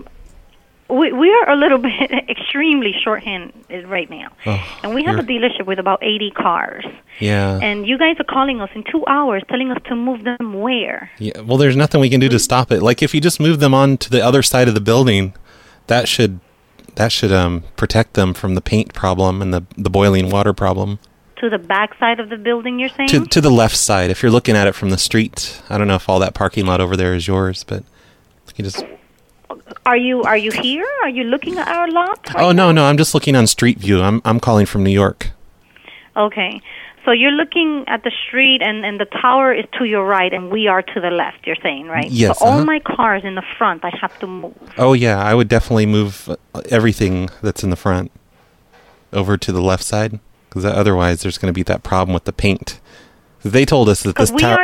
we are a little bit extremely shorthanded right now, and we have a dealership with about 80 cars. Yeah. And you guys are calling us in 2 hours, telling us to move them where? Yeah. Well, there's nothing we can do to stop it. Like if you just move them on to the other side of the building, that should protect them from the paint problem and the boiling water problem. To the back side of the building, you're saying? To the left side. If you're looking at it from the street, I don't know if all that parking lot over there is yours, but you just. Are you here? Are you looking at our lot? Oh no, I'm just looking on Street View. I'm calling from New York. Okay. So you're looking at the street, and the tower is to your right, and we are to the left, you're saying, right? Yes. So all my cars in the front, I have to move. Oh, yeah. I would definitely move everything that's in the front over to the left side, because otherwise there's going to be that problem with the paint. They told us that this tower...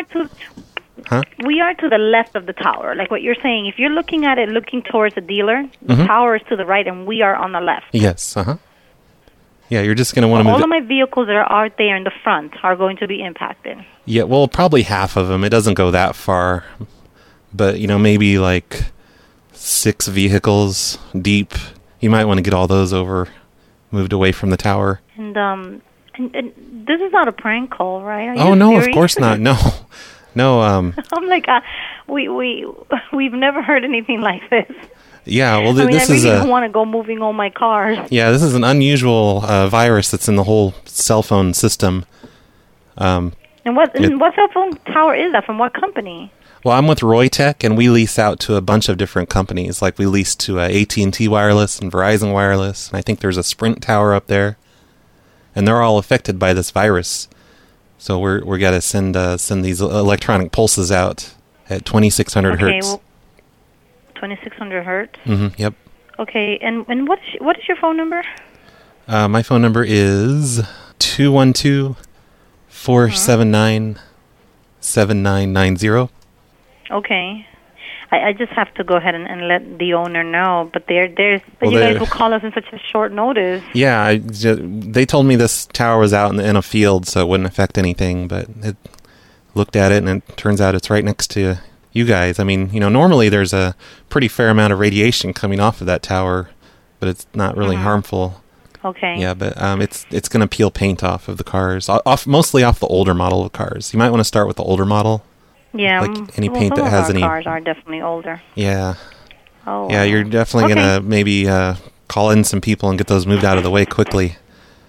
We are to the left of the tower, like what you're saying. If you're looking at it, looking towards the dealer, the Mhm. tower is to the right, and we are on the left. Yes, Yeah, you're just going to want to move All it. of my vehicles that are out there in the front are going to be impacted. Yeah, well, probably half of them. It doesn't go that far. But, maybe like 6 vehicles deep. You might want to get all those moved away from the tower. And and this is not a prank call, right? Are Oh, you no, serious? of course not. No. I'm like, we've never heard anything like this. Yeah, well, I this really is don't want to go moving all my cars. Yeah, this is an unusual virus that's in the whole cell phone system. And what cell phone tower is that? From what company? Well, I'm with Roytech, and we lease out to a bunch of different companies. Like we lease to AT&T Wireless and Verizon Wireless, and I think there's a Sprint tower up there, and they're all affected by this virus. So we're got to send these electronic pulses out at 2600 hertz. Well, 2600 hertz. Yep. Okay, and what is your phone number? My phone number is 212-479-7990. Okay. I just have to go ahead and let the owner know, but you guys will call us in such a short notice. Yeah, they told me this tower was out in a field, so it wouldn't affect anything, but it looked at it, and it turns out it's right next to you guys. I mean, normally there's a pretty fair amount of radiation coming off of that tower, but it's not really harmful. Okay. Yeah, but it's going to peel paint off of the cars, mostly off the older model of cars. You might want to start with the older model. Yeah. Like any paint some that has of our any cars are definitely older. Yeah. Oh. Yeah, you're definitely Okay. going to maybe call in some people and get those moved out of the way quickly.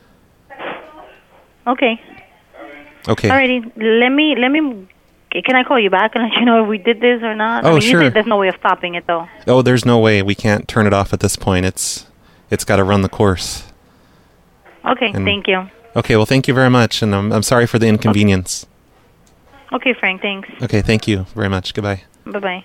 Okay. Okay. Alrighty. Let me. Can I call you back and let you know if we did this or not? Oh, you sure. said there's no way of stopping it, though. Oh, there's no way. We can't turn it off at this point. It's got to run the course. Okay. And- Thank you. Okay, well, thank you very much, and I'm sorry for the inconvenience. Okay, Frank. Thanks. Okay, thank you very much. Goodbye. Bye-bye.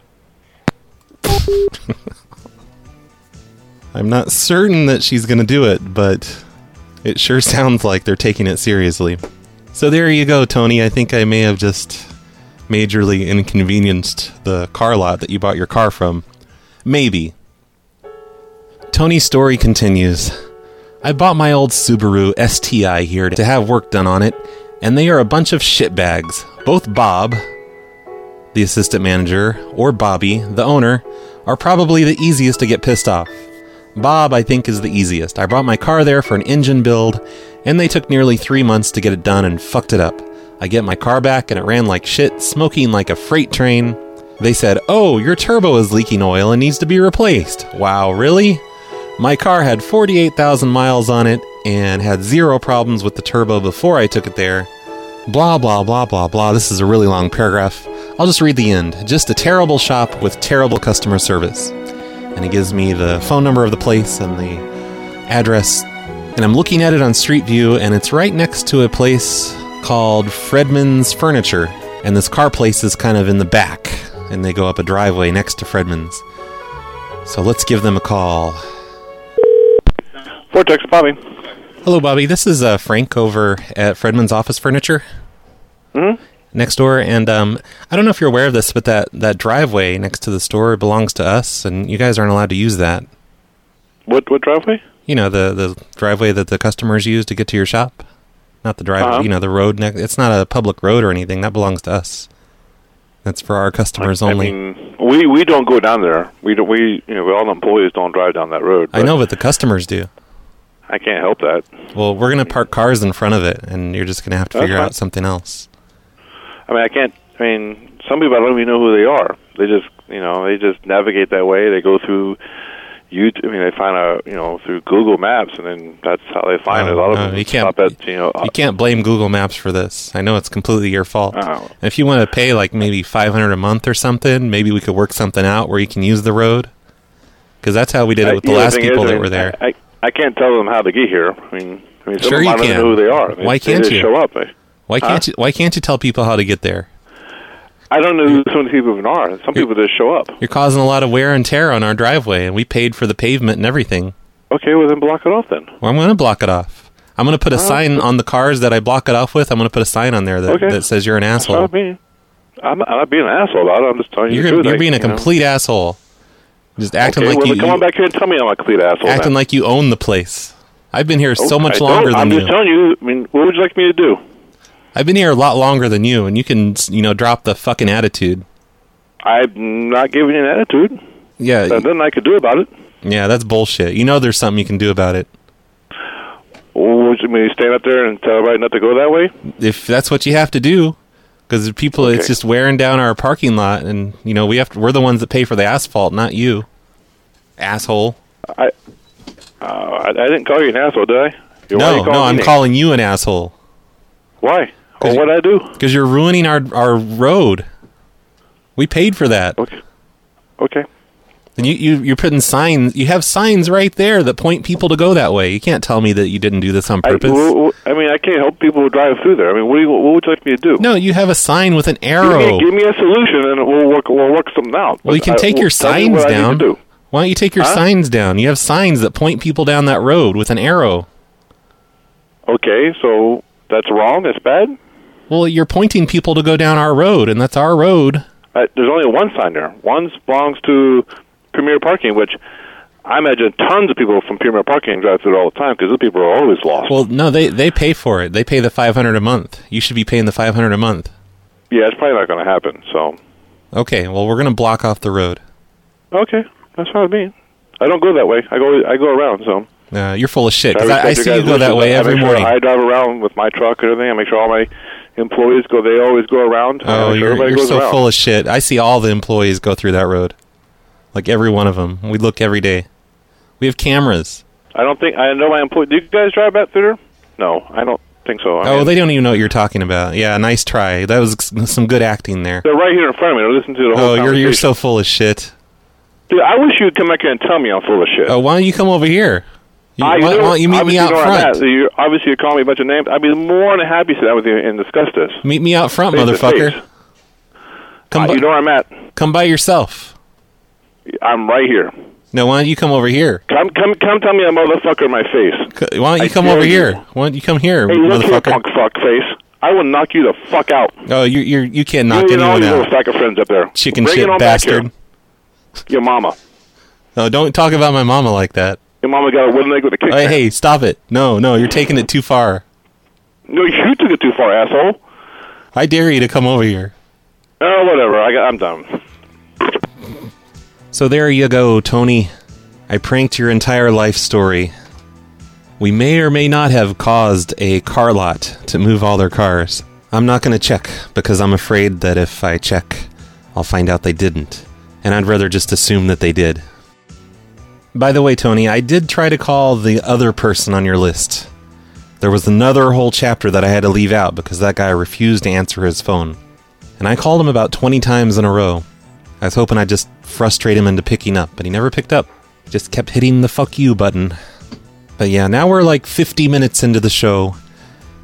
I'm not certain that she's going to do it, but it sure sounds like they're taking it seriously. So there you go, Tony. I think I may have just majorly inconvenienced the car lot that you bought your car from. Maybe. Tony's story continues. I bought my old Subaru STI here to have work done on it, and they are a bunch of shitbags. Both Bob, the assistant manager, or Bobby, the owner, are probably the easiest to get pissed off. Bob, I think, is the easiest. I brought my car there for an engine build, and they took nearly 3 months to get it done and fucked it up. I get my car back, and it ran like shit, smoking like a freight train. They said, "Oh, your turbo is leaking oil and needs to be replaced." Wow, really? My car had 48,000 miles on it and had 0 problems with the turbo before I took it there. Blah, blah, blah, blah, blah. This is a really long paragraph. I'll just read the end. Just a terrible shop with terrible customer service. And it gives me the phone number of the place and the address. And I'm looking at it on Street View, and it's right next to a place called Fredman's Furniture, and this car place is kind of in the back, and they go up a driveway next to Fredman's. So let's give them a call. Vortex, Bobby. Hello, Bobby. This is Frank over at Fredman's Office Furniture. Mm-hmm. Next door, and I don't know if you're aware of this, but that driveway next to the store belongs to us, and you guys aren't allowed to use that. What driveway? You know, the driveway that the customers use to get to your shop. Not the driveway, the road next. It's not a public road or anything. That belongs to us. That's for our customers only. I mean, we don't go down there. We all the employees don't drive down that road. I know, but the customers do. I can't help that. Well, we're going to park cars in front of it, and you're just going to have to figure out something else. I mean, some people I don't even know who they are. They just navigate that way. They go through YouTube. I mean, they find through Google Maps, and then that's how they find it. A lot of them stop at, you can't blame Google Maps for this. I know it's completely your fault. And if you want to pay like maybe $500 a month or something, maybe we could work something out where you can use the road. Because that's how we did it with the last people that were there. I can't tell them how to get here. I mean, some sure of them you I don't can. know who they are. Why can't you? Show up. Why can't you tell people how to get there? I don't know who some of the people even are. Some people just show up. You're causing a lot of wear and tear on our driveway, and we paid for the pavement and everything. Okay, well then block it off then. Well, I'm going to block it off. I'm going to put a sign on the cars that I block it off with. I'm going to put a sign on there that says you're an asshole. I'm not being an asshole about it. I'm just telling you the truth. You're being a complete asshole. Just acting like you... come on back here and tell me I'm a complete asshole. Acting like you own the place. I've been here so much longer than you. I'm just telling you, I mean, what would you like me to do? I've been here a lot longer than you, and you can, drop the fucking attitude. I'm not giving you an attitude. Yeah. There's nothing I could do about it. Yeah, that's bullshit. You know there's something you can do about it. Would you mean stand up there and tell everybody not to go that way? If that's what you have to do. Because people, it's just wearing down our parking lot, and, we're the ones that pay for the asphalt, not you. Asshole. I didn't call you an asshole, did I? No, I'm calling you an asshole. Why? What did I do? Because you're ruining our road. We paid for that. Okay. And you're putting signs. You have signs right there that point people to go that way. You can't tell me that you didn't do this on purpose. I can't help people who drive through there. I mean, what would you like me to do? No, you have a sign with an arrow. Give me a solution, and we'll work something out. Well, you can take your signs down. Why don't you take your signs down? You have signs that point people down that road with an arrow. Okay, so that's wrong? That's bad? Well, you're pointing people to go down our road, and that's our road. There's only one sign there. One belongs to Premier Parking, which I imagine tons of people from Premier Parking drive through it all the time because those people are always lost. Well, no, they pay for it. They pay the $500 a month. You should be paying the $500 a month. Yeah, it's probably not going to happen, so... Okay, well, we're going to block off the road. Okay, that's fine with me. I don't go that way. I go around, so... You're full of shit, 'cause I see you go that way every morning. I drive around with my truck and everything. I make sure all my employees they always go around. Oh, you're so full of shit. I see all the employees go through that road. Like every one of them. We look every day. We have cameras. I know my employees. Do you guys drive back through there? No, I don't think so. They don't even know what you're talking about. Yeah, nice try. That was some good acting there. They're right here in front of me. They're listening to the whole conversation. You're so full of shit. Dude, I wish you'd come back here and tell me I'm full of shit. Oh, why don't you come over here? Why don't you meet me out front? You're calling me a bunch of names. I'd be more than happy to sit down with you and discuss this. Meet me out front, motherfucker. You know where I'm at. Come by yourself. I'm right here. No, why don't you come over here? Come tell me a motherfucker in my face. Why don't you come over here? Why don't you come here, hey, motherfucker? Look here, punk fuck face. I will knock you the fuck out. Oh, you can't knock anyone out. You little sack of friends up there. Chicken shit bastard. Your mama. No, don't talk about my mama like that. Your mama got a wooden leg with a kick. Hey, stop it. No, you're taking it too far. No, you took it too far, asshole. I dare you to come over here. Oh, whatever. I'm done. So there you go, Tony. I pranked your entire life story. We may or may not have caused a car lot to move all their cars. I'm not going to check, because I'm afraid that if I check, I'll find out they didn't. And I'd rather just assume that they did. By the way, Tony, I did try to call the other person on your list. There was another whole chapter that I had to leave out because that guy refused to answer his phone. And I called him about 20 times in a row. I was hoping I'd just frustrate him into picking up, but he never picked up. Just kept hitting the fuck you button. But yeah, now we're like 50 minutes into the show.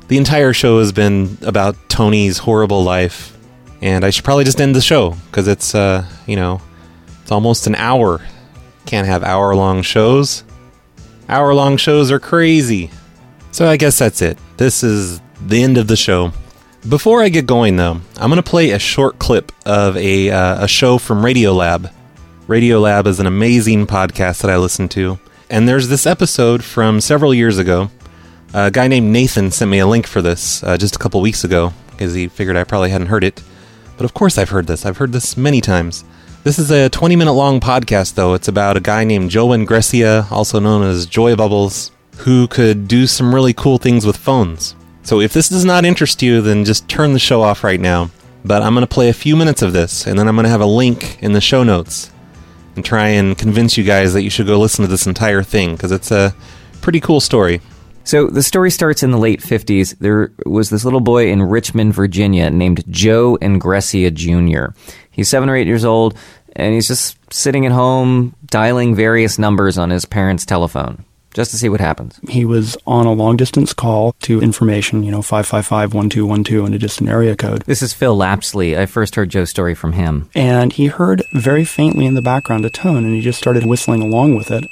The entire show has been about Tony's horrible life, and I should probably just end the show, because it's, it's almost an hour. Can't have hour-long shows. Hour-long shows are crazy. So I guess that's it. This is the end of the show. Before I get going, though, I'm going to play a short clip of a show from Radiolab. Radiolab is an amazing podcast that I listen to, and there's this episode from several years ago. A guy named Nathan sent me a link for this just a couple weeks ago, because he figured I probably hadn't heard it. But of course I've heard this. I've heard this many times. This is a 20-minute long podcast, though. It's about a guy named Joe Engressia, also known as Joy Bubbles, who could do some really cool things with phones. So if this does not interest you, then just turn the show off right now. But I'm going to play a few minutes of this, and then I'm going to have a link in the show notes and try and convince you guys that you should go listen to this entire thing, because it's a pretty cool story. So the story starts in the late 50s. There was this little boy in Richmond, Virginia, named Joe Engressia Jr. He's 7 or 8 years old, and he's just sitting at home dialing various numbers on his parents' telephone, just to see what happens. He was on a long-distance call to information, 555-1212 in a distant area code. This is Phil Lapsley. I first heard Joe's story from him. And he heard very faintly in the background a tone, and he just started whistling along with it.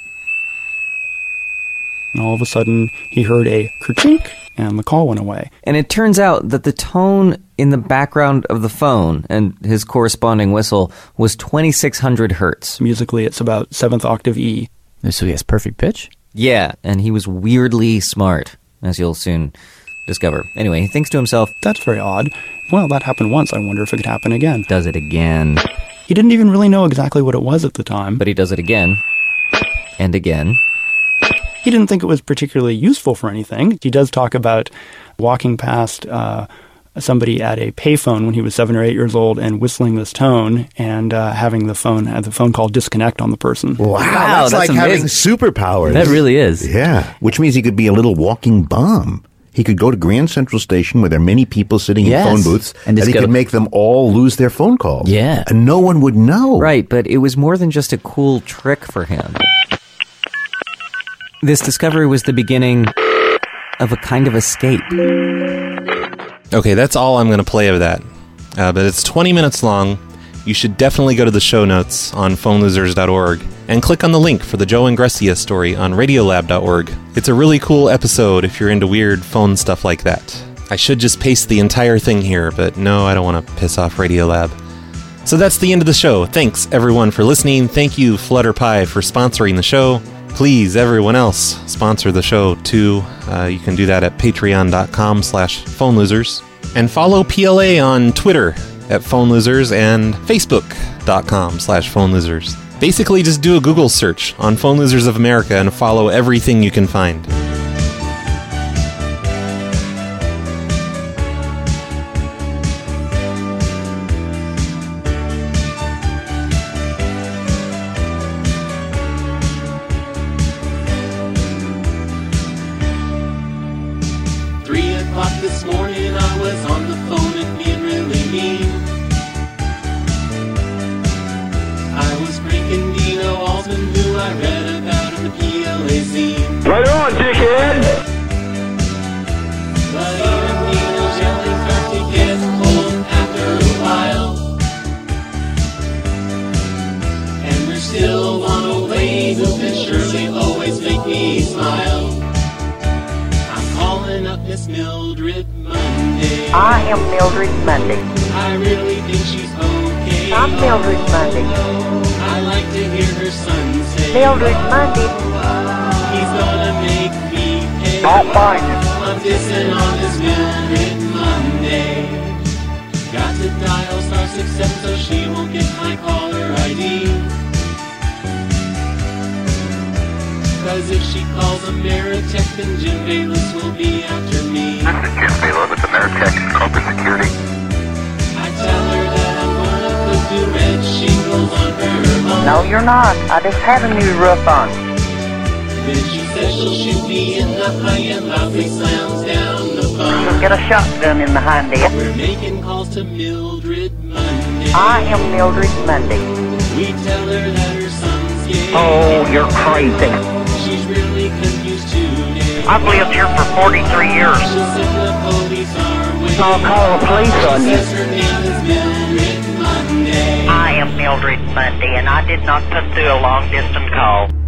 And all of a sudden, he heard a kerchink, and the call went away. And it turns out that the tone in the background of the phone and his corresponding whistle was 2600 hertz. Musically, it's about 7th octave E. So he has perfect pitch? Yeah, and he was weirdly smart, as you'll soon discover. Anyway, he thinks to himself, that's very odd. Well, that happened once. I wonder if it could happen again. Does it again. He didn't even really know exactly what it was at the time. But he does it again. And again. He didn't think it was particularly useful for anything. He does talk about walking past somebody at a payphone when he was 7 or 8 years old and whistling this tone and having the phone call disconnect on the person. Wow, that's like amazing. Having superpowers. That really is. Yeah, which means he could be a little walking bomb. He could go to Grand Central Station where there are many people sitting in phone booths, and he could make them all lose their phone calls. Yeah. And no one would know. Right, but it was more than just a cool trick for him. This discovery was the beginning of a kind of escape. Okay, that's all I'm going to play of that. But it's 20 minutes long. You should definitely go to the show notes on phonelosers.org and click on the link for the Joe Engressia story on radiolab.org. It's a really cool episode if you're into weird phone stuff like that. I should just paste the entire thing here, but no, I don't want to piss off Radiolab. So that's the end of the show. Thanks, everyone, for listening. Thank you, Flutterpie, for sponsoring the show. Please, everyone else, sponsor the show, too. You can do that at patreon.com/phonelosers. And follow PLA on Twitter at phonelosers and facebook.com/phonelosers. Basically, just do a Google search on Phone Losers of America and follow everything you can find. This morning I was on the phone and being really mean. I was pranking Dino Altman, who I read about in the PLA zine. Right on, dickhead! But even Dino's yelling starts to get old after a while. And there's still one old lady who can surely always make me smile. Calling up Miss Mildred Monday. I am Mildred Monday. I really think she's okay. I'm Mildred Monday. I like to hear her son say, Mildred Monday. He's gonna make me pay. I'll find him. I'm dissing on this Mildred Monday. Got to dial *67 so she won't get my caller ID. Cause if she calls Ameritech, then Jim Bayless will be after me. This is Jim Bayless with Ameritech Corporate Security. I tell her that I'm gonna put the red shingles on her home. No, you're not. I just had a new roof on. Then she says she'll shoot me in the eye and loudly slams down the phone. She'll get a shotgun in the hind end. We're making calls to Mildred Monday. I am Mildred Monday. We tell her that her son's gay. Oh, you're crazy. She's really confused today. I've lived here for 43 years. She'll send the and I'll call the police on you. Her name is Mildred Monday. I am Mildred Monday, and I did not put through a long-distance call.